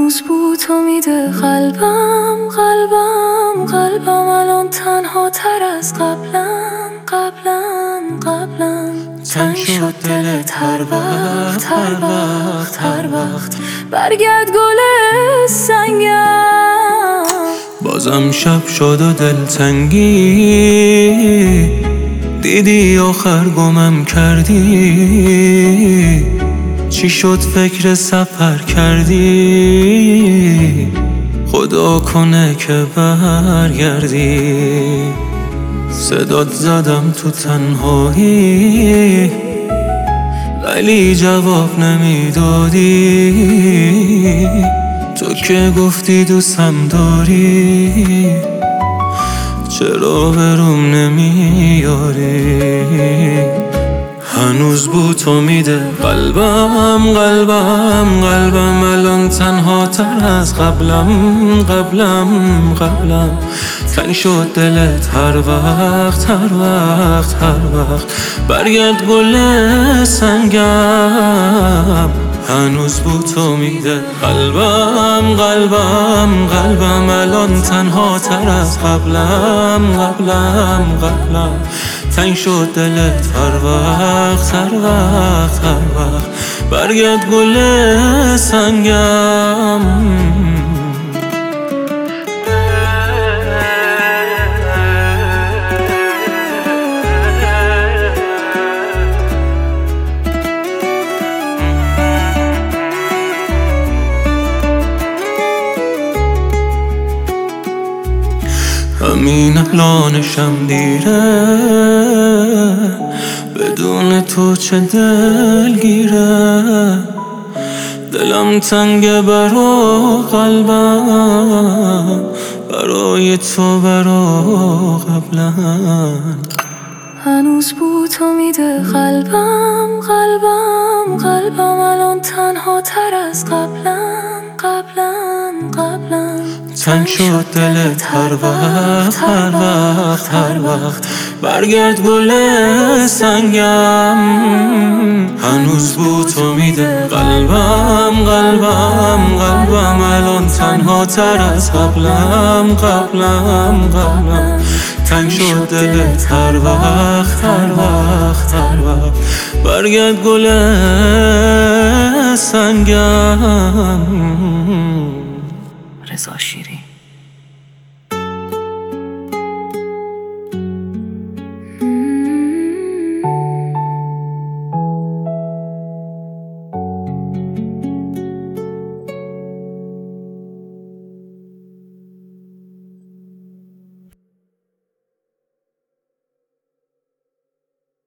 هنوز بود امید قلبم الان تنها تر از قبلا تنگ شد دلت هر وقت برگرد گل سنگم. بازم شب شد و دلتنگی دیدی آخر گمم کردی. چی شد فکر سفر کردی؟ خدا کنه که برگردی. صدات زدم تو تنهایی ولی جواب نمیدادی. تو که گفتی دوستم داری چرا بروم نمیاری؟ هنوز بود امید قلبم الان تنها تر از قبلم تنگ شد دلت هر وقت برگرد گل سنگم. هنوز بود امید قلبم الان تنها تر از قبلم تنگ شد دلت هر وقت برگرد گل سنگم. همین الانشم دیره بدون تو چه دلگیره. دلم تنگه برا قلبم برای تو برا قبلا. هنوز بود امید قلبم الان تنها تر از قبلا تنگ شد دلت هر وقت برگرد گل سنگم. هنوز بود امید قلبم الان تنها تر از قبلم تنگ شد دلت هر وقت برگرد گل سنگم. رضا شیرین.